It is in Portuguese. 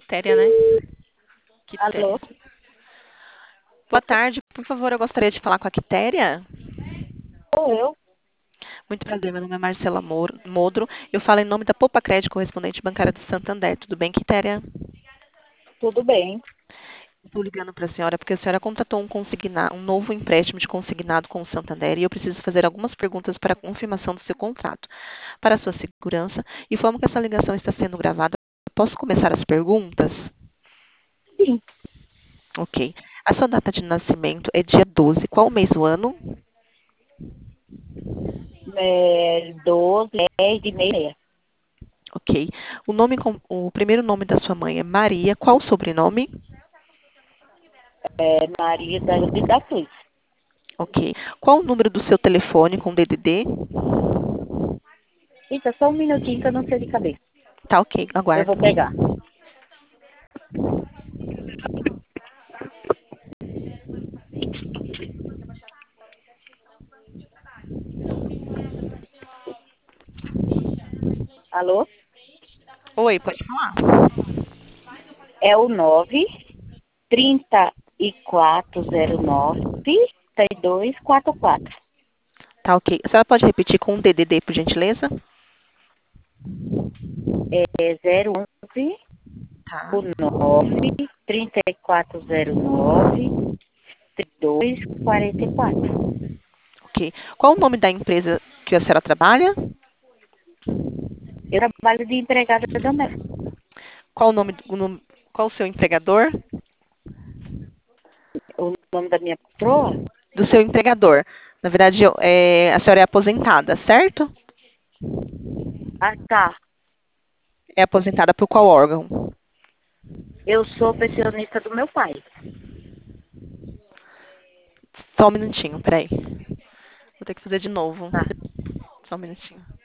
Quitéria, né? Alô? Quitéria. Boa tarde, por favor, eu gostaria de falar com a Quitéria. Sou eu? Muito prazer, meu nome é Marcela Modro. Eu falo em nome da Poupa Crédito, correspondente bancária do Santander. Tudo bem, Quitéria? Tudo bem. Estou ligando para a senhora porque a senhora contratou um novo empréstimo de consignado com o Santander e eu preciso fazer algumas perguntas para a confirmação do seu contrato. Para a sua segurança, informo que essa ligação está sendo gravada. Posso começar as perguntas? Sim. Ok. A sua data de nascimento é dia 12. Qual o mês do ano? 12, 10 de meia. Ok. O primeiro nome da sua mãe é Maria. Qual o sobrenome? Maria da Cruz. Ok. Qual o número do seu telefone com DDD? Eita, só um minutinho que eu não sei de cabeça. Tá ok, Eu aguardo. vou pegar. Alô? Oi, pode falar. É o 9 3409 3244. Tá ok. A senhora pode repetir com o DDD, por gentileza? É 011 Tá. o 9 3409 3244. Ok. Qual o nome da empresa que a senhora trabalha? Eu trabalho de empregada doméstica. Qual o nome, qual o seu empregador? O nome da minha patroa? Do seu empregador. Na verdade, a senhora é aposentada, certo? Ah, tá. É aposentada por qual órgão? Eu sou pensionista do meu pai. Só um minutinho, peraí. Vou ter que fazer de novo. Tá. Só um minutinho.